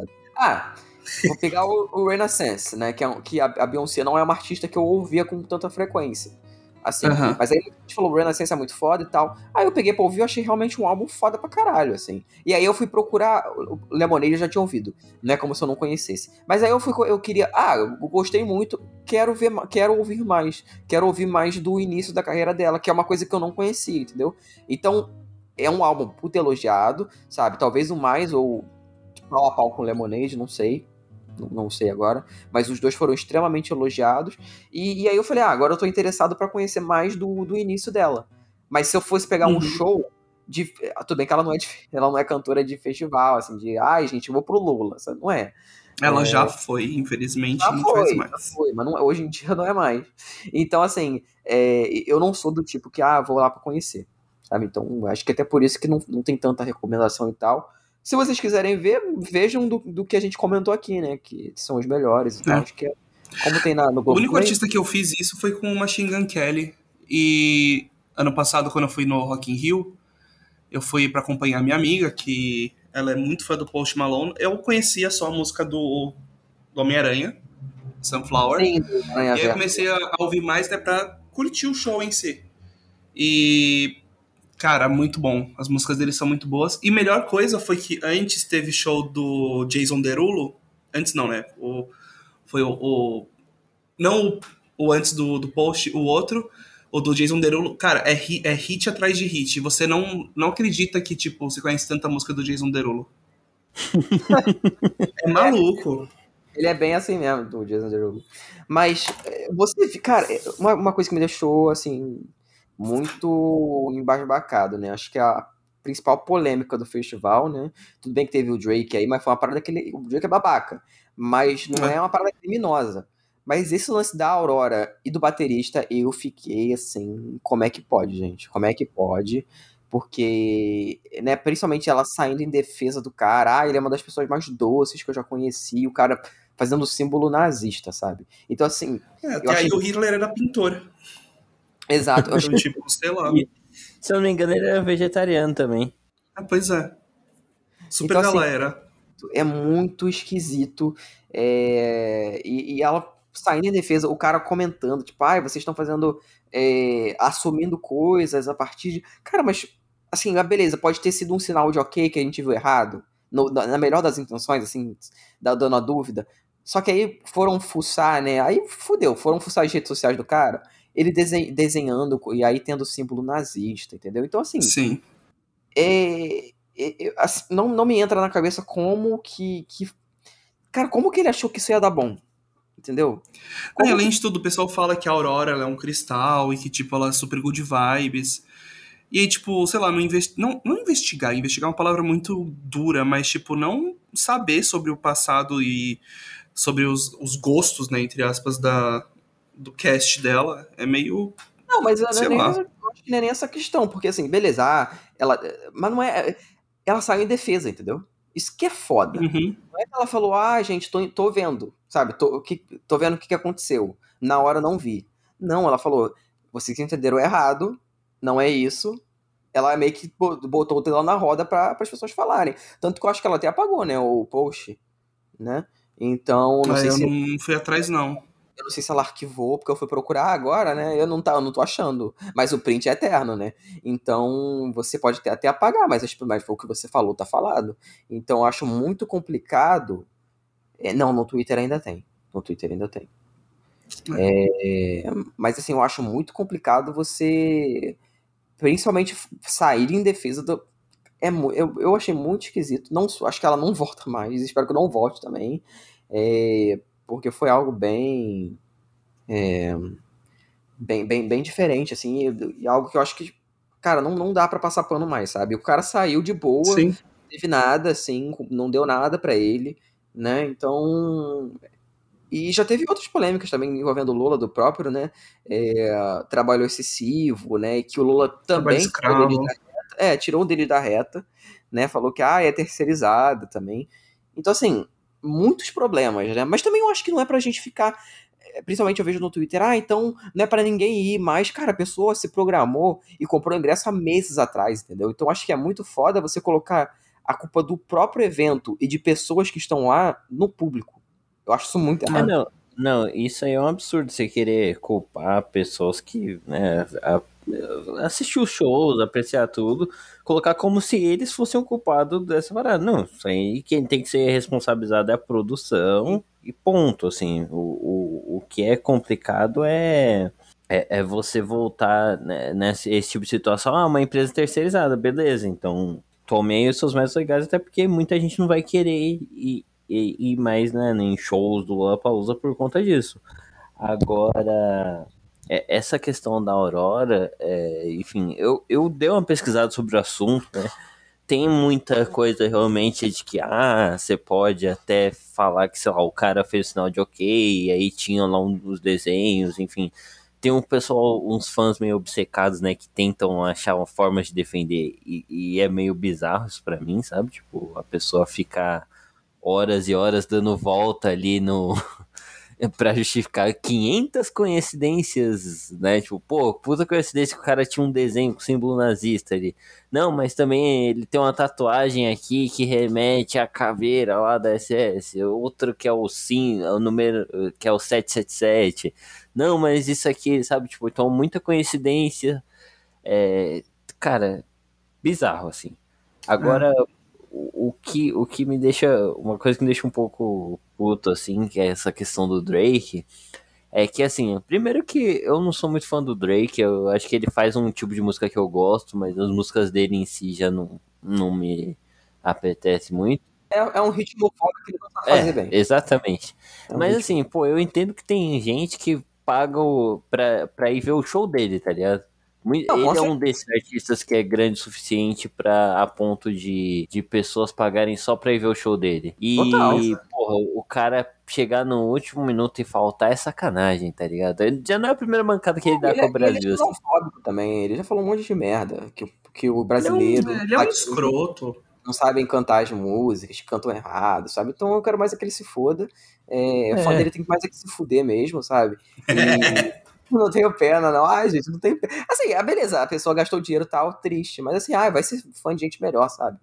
Vou pegar o Renaissance, né? Que a Beyoncé não é uma artista que eu ouvia com tanta frequência. Assim, mas aí a gente falou, o Renaissance é muito foda e tal. Aí eu peguei pra ouvir, eu achei realmente um álbum foda pra caralho, assim. E aí eu fui procurar, o Lemonade eu já tinha ouvido, não é como se eu não conhecesse. Mas aí eu queria, eu gostei muito, quero ouvir mais. Quero ouvir mais do início da carreira dela, que é uma coisa que eu não conhecia, entendeu? Então, é um álbum puta elogiado, sabe? Talvez o mais, ou pau a pau com Lemonade, não sei. Não sei agora, mas os dois foram extremamente elogiados, e aí eu falei, agora eu tô interessado pra conhecer mais do início dela. Mas se eu fosse pegar um show tudo bem que ela não é cantora de festival, assim, gente, eu vou pro Lula, sabe? Não é. Ela já foi, infelizmente, não faz mais. Já foi, mas hoje em dia não é mais. Então, assim, eu não sou do tipo que, vou lá pra conhecer, sabe? Então, acho que até por isso que não tem tanta recomendação e tal. Se vocês quiserem ver, vejam do que a gente comentou aqui, né? Que são os melhores e tal. Acho que como tem no O Globoplay. único artista que eu fiz isso foi com o Machine Gun Kelly. E ano passado, quando eu fui no Rock in Rio, eu fui pra acompanhar minha amiga, que ela é muito fã do Post Malone. Eu conhecia só a música do Homem-Aranha, Sunflower. Sim, e aí eu comecei a ouvir mais, né, pra curtir o show em si. E, cara, muito bom. As músicas dele são muito boas. E melhor coisa foi que antes teve show do Jason Derulo. Antes não, né? Foi não o antes do Post, o outro. O do Jason Derulo. Cara, é hit atrás de hit. Você não acredita que, tipo, você conhece tanta música do Jason Derulo. É maluco. Ele é bem assim mesmo, do Jason Derulo. Mas você, cara, uma coisa que me deixou, assim, muito embasbacado, né? Acho que a principal polêmica do festival, né? Tudo bem que teve o Drake aí, mas foi uma parada que o Drake é babaca. Mas não é uma parada criminosa. Mas esse lance da Aurora e do baterista, eu fiquei assim, como é que pode, gente? Como é que pode? Porque, né, principalmente ela saindo em defesa do cara, ele é uma das pessoas mais doces que eu já conheci, o cara fazendo o símbolo nazista, sabe? Então, assim. Até aí o Hitler era pintor. Exato. Então, tipo, sei lá. Se eu não me engano, ele era vegetariano também. Pois é. Super então, galera. Assim, é muito esquisito. E ela saindo em defesa, o cara comentando, tipo, vocês estão fazendo. Assumindo coisas a partir de. Cara, mas. Assim, beleza, pode ter sido um sinal de ok que a gente viu errado. Na melhor das intenções, assim, dando a dúvida. Só que aí foram fuçar, né? Aí fudeu, foram fuçar as redes sociais do cara, ele desenhando e aí tendo o símbolo nazista, entendeu? Então, assim. Sim. Não me entra na cabeça como que. Cara, como que ele achou que isso ia dar bom? Entendeu? Além de tudo, o pessoal fala que a Aurora ela é um cristal e que, tipo, ela é super good vibes. E aí, tipo, sei lá, não investigar. Investigar é uma palavra muito dura, mas, tipo, não saber sobre o passado e sobre os gostos, né, entre aspas, do cast dela é meio. Não, mas eu sei lá. acho que não é nem essa questão, porque assim, beleza, mas não é. Ela saiu em defesa, entendeu? Isso que é foda. Uhum. Não é que ela falou, gente, tô vendo, sabe? Tô vendo o que aconteceu. Na hora eu não vi. Não, ela falou, vocês entenderam errado, não é isso. Ela meio que botou o dedo na roda para as pessoas falarem. Tanto que eu acho que ela até apagou, né, o post, né? Então, não sei eu se. não fui atrás, não. Eu não sei se ela arquivou, porque eu fui procurar agora, né? Eu não tô achando. Mas o print é eterno, né? Então, você pode até apagar, mas foi o que você falou, tá falado. Então, eu acho muito complicado. Não, no Twitter ainda tem. No Twitter ainda tem. Mas, assim, eu acho muito complicado você, principalmente, sair em defesa do. Eu achei muito esquisito. Não, acho que ela não volta mais. Espero que não volte também. Porque foi algo bem diferente, assim, e algo que eu acho que, cara, não dá pra passar pano mais, sabe? O cara saiu de boa, Sim. não teve nada, assim, não deu nada pra ele, né? Então. E já teve outras polêmicas também envolvendo o Lula do próprio, né? Trabalho excessivo, né? E que o Lula também tirou dele da reta, né? Falou que é terceirizado também. Então, assim, muitos problemas, né? Mas também eu acho que não é pra gente ficar. Principalmente eu vejo no Twitter, então não é pra ninguém ir mais. Cara, a pessoa se programou e comprou ingresso há meses atrás, entendeu? Então acho que é muito foda você colocar a culpa do próprio evento e de pessoas que estão lá no público. Eu acho isso muito errado. Não, isso aí é um absurdo, você querer culpar pessoas que, né, assistir os shows, apreciar tudo, colocar como se eles fossem o culpado dessa parada. Não, isso aí quem tem que ser responsabilizado é a produção e ponto, assim. O que é complicado é você voltar, né, nesse tipo de situação, uma empresa terceirizada, beleza, então tomei os seus métodos legais, até porque muita gente não vai querer ir mais, né, em shows do Lollapalooza por conta disso. Agora, essa questão da Aurora, enfim, eu dei uma pesquisada sobre o assunto, né? Tem muita coisa realmente de que, você pode até falar que, sei lá, o cara fez o sinal de ok, e aí tinha lá os desenhos, enfim. tem um pessoal, uns fãs meio obcecados, né, que tentam achar uma forma de defender, e é meio bizarro isso pra mim, sabe? Tipo, a pessoa ficar horas e horas dando volta ali no... pra justificar 500 coincidências, né? Tipo, pô, puta coincidência que o cara tinha um desenho com símbolo nazista ali. Não, mas também ele tem uma tatuagem aqui que remete à caveira lá da SS. Outro que é o sim, o número que é o 777. Não, mas isso aqui, sabe? Tipo, então muita coincidência. Cara, bizarro, assim. Agora, o que me deixa. Uma coisa que me deixa um pouco puto, assim, que é essa questão do Drake. É que, assim, primeiro que eu não sou muito fã do Drake, eu acho que ele faz um tipo de música que eu gosto, mas as músicas dele em si já não me apetece muito. É um ritmo foda que ele não sabe fazer bem. Exatamente. É um Mas, ritmo. assim, pô, eu entendo que tem gente que paga pra ir ver o show dele, tá ligado? Não, Ele é um desses artistas que é grande o suficiente a ponto de pessoas pagarem só pra ir ver o show dele. Total. E, porra, o cara chegar no último minuto e faltar é sacanagem, tá ligado? Já não é a primeira mancada que ele dá com o Ele é Brasil, assim. xenofóbico também. Ele já falou um monte de merda. Que o Ele brasileiro é um escroto. não sabem cantar as músicas, cantam errado, sabe? Então eu quero mais é que ele se foda. O fã dele tem mais é que se fuder mesmo, sabe? E não tenho pena, não. Ai, gente, não tenho pena. Assim, beleza, a pessoa gastou dinheiro e tal, triste. Mas assim, vai ser fã de gente melhor, sabe?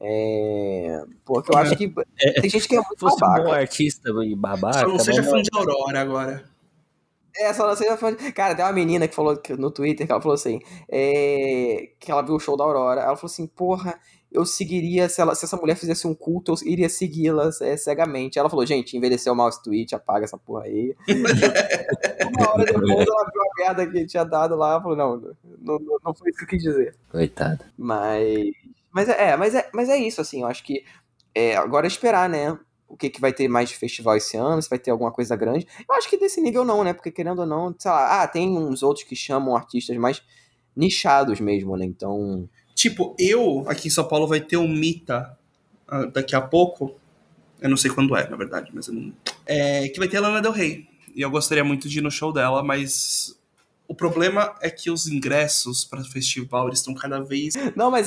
Porque eu acho que tem gente que é muito fosse babaca. um bom artista e babaca. Só não seja fã de Aurora agora. Só não seja fã de... Cara, tem uma menina que falou no Twitter, que ela falou assim, que ela viu o show da Aurora, ela falou assim, porra, eu seguiria, se essa mulher fizesse um culto, eu iria segui-la cegamente. Ela falou, gente, envelheceu mal esse tweet, apaga essa porra aí. Uma hora depois ela viu a merda que tinha dado lá, ela falou, não foi isso que eu quis dizer. Coitado. Mas é isso, assim, eu acho que agora é esperar, né? O que vai ter mais de festival esse ano, se vai ter alguma coisa grande. Eu acho que desse nível não, né? Porque querendo ou não, sei lá, tem uns outros que chamam artistas mais nichados mesmo, né? Então... Tipo, aqui em São Paulo, vai ter um Mita daqui a pouco. Eu não sei quando na verdade, mas eu não... que vai ter a Lana Del Rey. E eu gostaria muito de ir no show dela, mas... O problema é que os ingressos para o festival, eles estão cada vez... Não, mas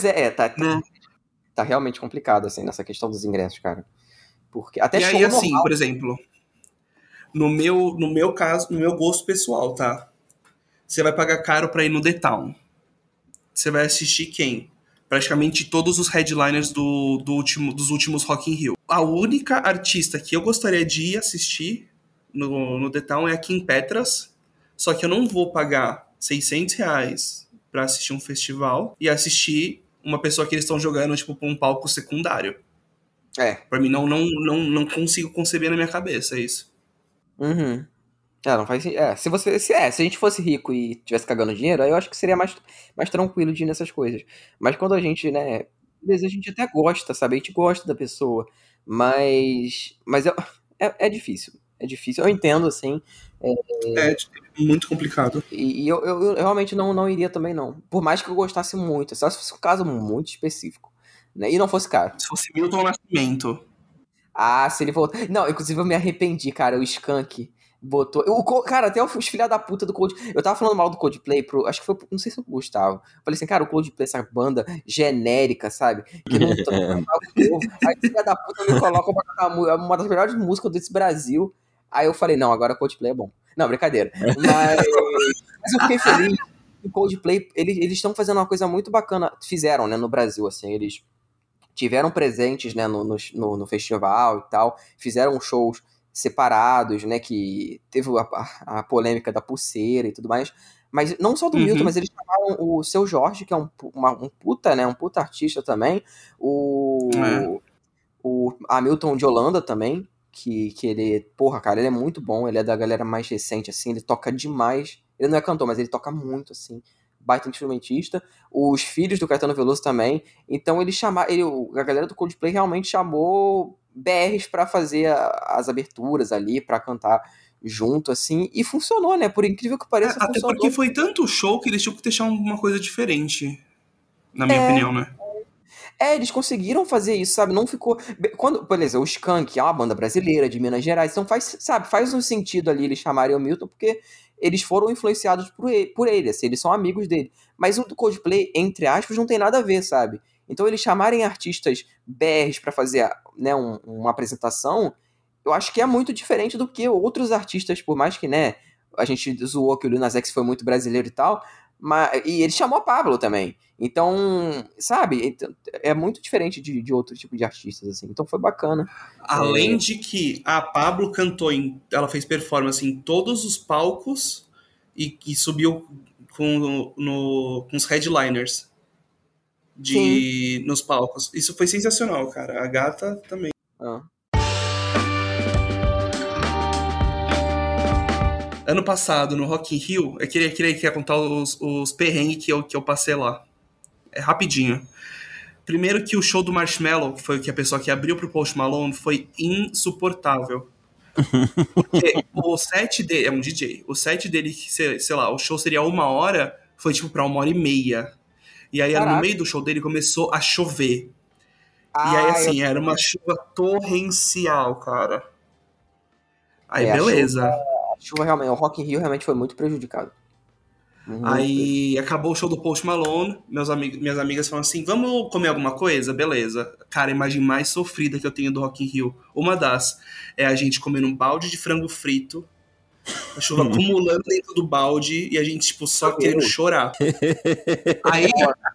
tá realmente complicado, assim, nessa questão dos ingressos, cara. Porque até e show aí, normal... assim, por exemplo, no meu caso, no meu gosto pessoal, tá? Você vai pagar caro pra ir no The Town. Você vai assistir quem? Praticamente todos os headliners dos últimos Rock in Rio. A única artista que eu gostaria de ir assistir no The Town é a Kim Petras, só que eu não vou pagar R$600 pra assistir um festival e assistir uma pessoa que eles estão jogando, tipo, pra um palco secundário. Pra mim, não consigo conceber na minha cabeça isso. Uhum. Não faz sentido. Se a gente fosse rico e tivesse cagando dinheiro, aí eu acho que seria mais tranquilo de ir nessas coisas. Mas quando a gente, né, às vezes a gente até gosta, sabe? A gente gosta da pessoa, mas é difícil. É difícil. Eu entendo, assim. É muito complicado. E eu realmente não iria também, não. Por mais que eu gostasse muito. Só se fosse um caso muito específico, né? E não fosse caro. Se fosse Milton Nascimento. Se ele voltar... Não, inclusive eu me arrependi, cara. O Skank botou... Cara, até os filha da puta do Coldplay... Eu tava falando mal do Coldplay acho que foi... Não sei se foi o Gustavo. Falei assim, cara, o Coldplay, essa banda genérica, sabe? Que não toca o povo. Aí o filha da puta me coloca pra cantar uma das melhores músicas desse Brasil. Aí eu falei, não, agora o Coldplay é bom. Não, brincadeira. Mas eu fiquei feliz. O Coldplay, eles estão fazendo uma coisa muito bacana. Fizeram, né, no Brasil, assim. Eles tiveram presentes, né, no festival e tal. Fizeram shows separados, né, que teve a polêmica da pulseira e tudo mais. Mas não só do Milton, mas eles chamaram o Seu Jorge, que é um puta, né, um puta artista também. O Hamilton de Holanda também, que ele, porra, cara, ele é muito bom, ele é da galera mais recente, assim, ele toca demais. Ele não é cantor, mas ele toca muito, assim, baita instrumentista. Os filhos do Caetano Veloso também. Então ele a galera do Coldplay realmente chamou BRs pra fazer as aberturas ali, pra cantar junto, assim, e funcionou, né? Por incrível que pareça, até funcionou. porque foi tanto show que eles tinham que deixar uma coisa diferente, na minha opinião, né? Eles conseguiram fazer isso, sabe? Não ficou... Beleza, o Skank é uma banda brasileira, de Minas Gerais, então faz um sentido ali eles chamarem o Milton, porque eles foram influenciados por ele, assim, eles são amigos dele. Mas o do Coldplay, entre aspas, não tem nada a ver, sabe? Então eles chamarem artistas BRs pra fazer, né, uma apresentação, eu acho que é muito diferente do que outros artistas, por mais que, né, a gente zoou que o Lil Nas X foi muito brasileiro e tal, e ele chamou a Pablo também. Então, sabe, é muito diferente de outro tipo de artistas, assim. Então foi bacana. Além de que a Pablo cantou, ela fez performance em todos os palcos e subiu com os headliners nos palcos. Isso foi sensacional, cara. A gata também. Ano passado, no Rock in Rio, eu queria contar os perrengues que eu passei lá. É rapidinho. Primeiro que o show do Marshmello, que foi a pessoa que abriu pro Post Malone, foi insuportável. Porque o set dele... É um DJ. O set dele, sei lá, o show seria 1 hora, foi tipo pra 1h30. E aí, no meio do show dele, começou a chover. E aí, assim, era uma chuva torrencial, cara. Aí, beleza. A chuva realmente... O Rock in Rio realmente foi muito prejudicado. Aí acabou o show do Post Malone, minhas amigas falam assim, vamos comer alguma coisa? Beleza. Cara, a imagem mais sofrida que eu tenho do Rock in Rio, uma das, é a gente comendo um balde de frango frito, a chuva acumulando dentro do balde e a gente, tipo, só querendo chorar. Aí,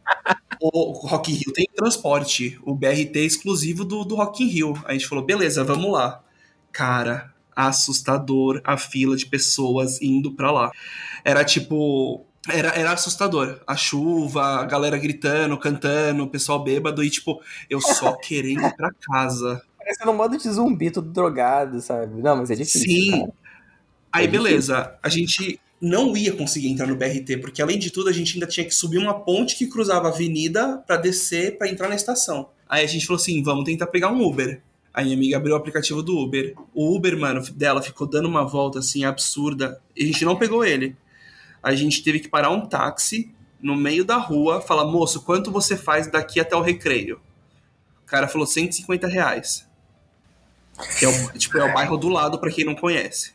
o Rock in Rio tem transporte, o BRT é exclusivo do Rock in Rio. Aí a gente falou, beleza, vamos lá. Cara, assustador a fila de pessoas indo pra lá. Era tipo... Era assustador. A chuva, a galera gritando, cantando, o pessoal bêbado e, tipo, eu só querendo ir pra casa. Parecendo um modo de zumbi, todo drogado, sabe? Não, mas é difícil. Sim. Cara. Aí, beleza. A gente não ia conseguir entrar no BRT, porque, além de tudo, a gente ainda tinha que subir uma ponte que cruzava a avenida pra descer, pra entrar na estação. Aí a gente falou assim, vamos tentar pegar um Uber. Aí minha amiga abriu o aplicativo do Uber. O Uber, mano, dela ficou dando uma volta, assim, absurda. E a gente não pegou ele. A gente teve que parar um táxi no meio da rua, falar, moço, quanto você faz daqui até o Recreio? O cara falou R$150. Que é o bairro do lado, pra quem não conhece.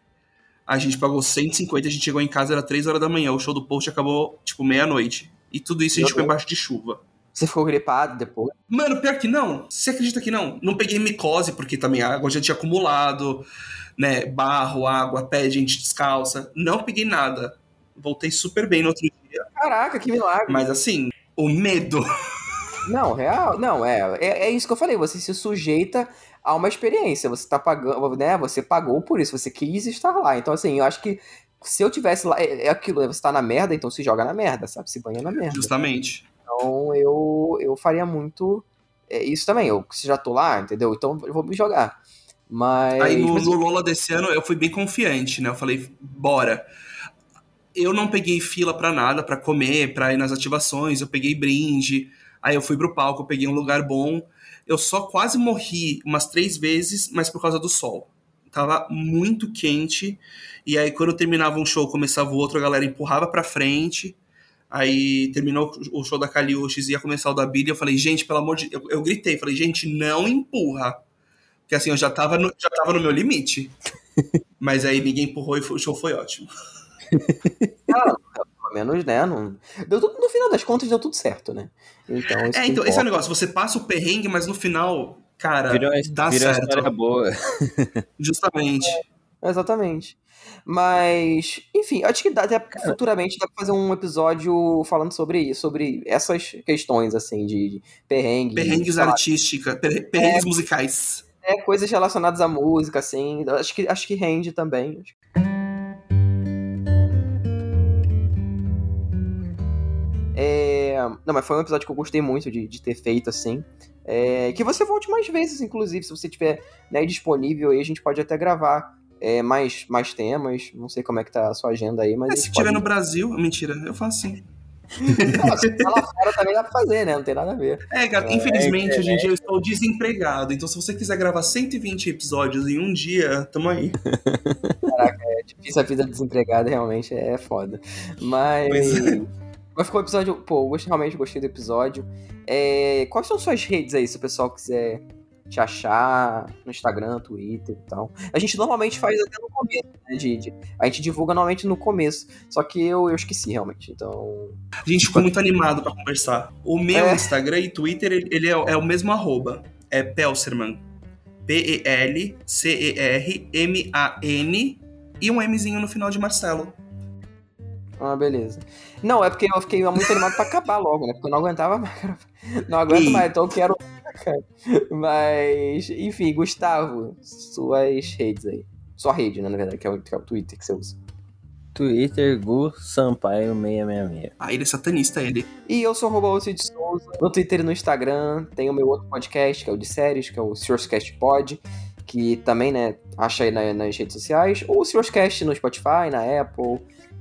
A gente pagou 150, a gente chegou em casa, era 3 horas da manhã. O show do Post acabou, tipo, meia-noite. E tudo isso a gente ficou embaixo de chuva. Você ficou gripado depois? Mano, pior que não. Você acredita que não? Não peguei micose, porque também a água já tinha acumulado, né? Barro, água, pé, gente descalça. Não peguei nada. Voltei super bem no outro dia. Caraca, que milagre. Mas assim, o medo... Não, real, não, é isso que eu falei, você se sujeita a uma experiência, você tá pagando, né, você pagou por isso, você quis estar lá, então assim, eu acho que se eu tivesse lá, é aquilo, você tá na merda, então se joga na merda, sabe, se banha na merda. Justamente. Então eu faria muito isso também, eu se já tô lá, entendeu, então eu vou me jogar, mas... Aí no Lola desse ano eu fui bem confiante, né, eu falei, bora. Eu não peguei fila pra nada, pra comer, pra ir nas ativações, eu peguei brinde... Aí eu fui pro palco, eu peguei um lugar bom. Eu só quase morri umas 3 vezes, mas por causa do sol. Tava muito quente. E aí quando terminava um show, começava o outro, a galera empurrava pra frente. Aí terminou o show da Caliuches, ia começar o da Billy. Eu falei, gente, pelo amor de Deus... Eu gritei, falei, gente, não empurra. Porque assim, eu já tava no meu limite. Mas aí ninguém empurrou e o show foi ótimo. Pelo menos, né? Não... No final das contas, deu tudo certo, né? Então, esse é o negócio. Você passa o perrengue, mas no final, cara, dá certo. Uma história boa. Justamente. Exatamente. Mas, enfim, acho que até futuramente dá pra fazer um episódio falando sobre isso, sobre essas questões, assim, de perrengue. Perrengues artísticas, perrengues musicais. Coisas relacionadas à música, assim. Acho que rende também. Não, mas foi um episódio que eu gostei muito de ter feito, assim. Que você volte mais vezes, inclusive, se você tiver, né, disponível aí, a gente pode até gravar mais temas. Não sei como é que tá a sua agenda aí, mas... Se tiver no Brasil... Mentira, eu faço sim. Não, se tá lá fora também dá pra fazer, né? Não tem nada a ver. Cara, infelizmente, hoje em dia eu estou desempregado. Então, se você quiser gravar 120 episódios em um dia, tamo aí. Caraca, é difícil a vida desempregada, realmente é foda. Mas ficou um episódio... Pô, realmente gostei do episódio. Quais são suas redes aí, se o pessoal quiser te achar no Instagram, Twitter e tal. A gente normalmente faz até no começo, né? A gente divulga normalmente no começo. Só que eu esqueci, realmente. Então. A gente ficou muito animado pra conversar. O meu Instagram e Twitter, ele é o mesmo arroba. É Pelcerman. Pelcerman e um Mzinho no final de Marcelo. Ah, beleza. Não, é porque eu fiquei muito animado pra acabar logo, né? Porque eu não aguentava mais. Não aguento mais, então eu quero. Mas, enfim, Gustavo, suas redes aí. Sua rede, né, na verdade, que é o Twitter que você usa. Twitter, Gu Sampaio 666. Ah, ele é satanista, ele. E eu sou o de Souza, no Twitter e no Instagram. Tem o meu outro podcast, que é o de séries, que é o Searscast Pod, que também, né, acha aí nas redes sociais. Ou o Searscast no Spotify, na Apple,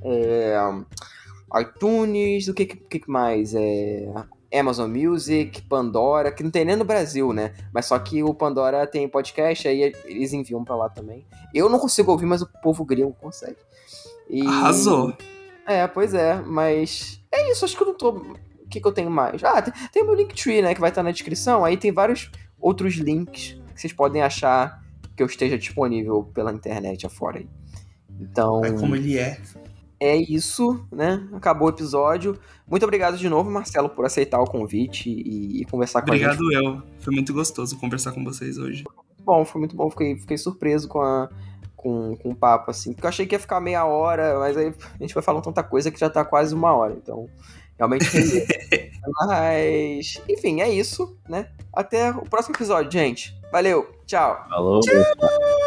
iTunes, o que mais? Amazon Music, Pandora, que não tem nem no Brasil, né? Mas só que o Pandora tem podcast, aí eles enviam pra lá também. Eu não consigo ouvir, mas o povo gringo consegue. Arrasou. Pois é, mas é isso, acho que eu não tô... O que eu tenho mais? Ah, tem o meu Linktree, né, que vai estar na descrição, aí tem vários outros links que vocês podem achar que eu esteja disponível pela internet afora aí. Então... É como ele é. É isso, né? Acabou o episódio. Muito obrigado de novo, Marcelo, por aceitar o convite e conversar com a gente. Obrigado eu. Foi muito gostoso conversar com vocês hoje. Foi muito bom. Fiquei surpreso com o papo, assim. Porque eu achei que ia ficar meia hora, mas aí a gente vai falando tanta coisa que já tá quase 1 hora. Então, realmente rendeu. Mas, enfim, é isso, né? Até o próximo episódio, gente. Valeu, tchau. Falou. Tchau.